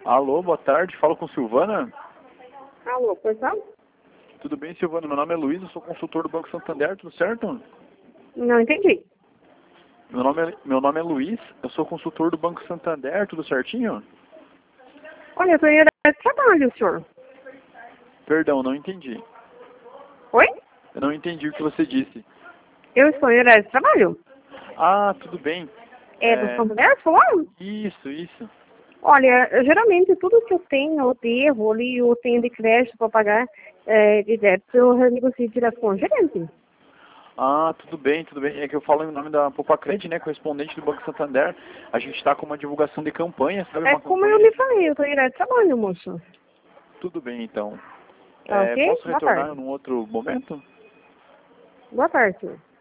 Alô, boa tarde, falo com Silvana. Alô, pois não? Tudo bem, Silvana? Meu nome é Luiz, eu sou consultor do Banco Santander, tudo certo? Não entendi. Meu nome é Luiz, eu sou consultor do Banco Santander, tudo certinho? Olha, eu tô em horário de trabalho, senhor. Perdão, não entendi. Oi? Eu não entendi o que você disse. Eu estou em horário de trabalho. Ah, tudo bem. É do Santander, falando? Isso. Olha, geralmente tudo que eu tenho, eu devo ali, eu tenho de crédito para pagar de débito, eu renegocio direto com o gerente. Ah, tudo bem. É que eu falo em nome da Popacred, né, correspondente do Banco Santander. A gente está com uma divulgação de campanha, sabe? É Uma como eu campanha. lhe falei, eu estou em horário de trabalho, moço. Tudo bem, então. Tá ok? Posso Boa retornar tarde. num outro momento? Boa tarde, senhor.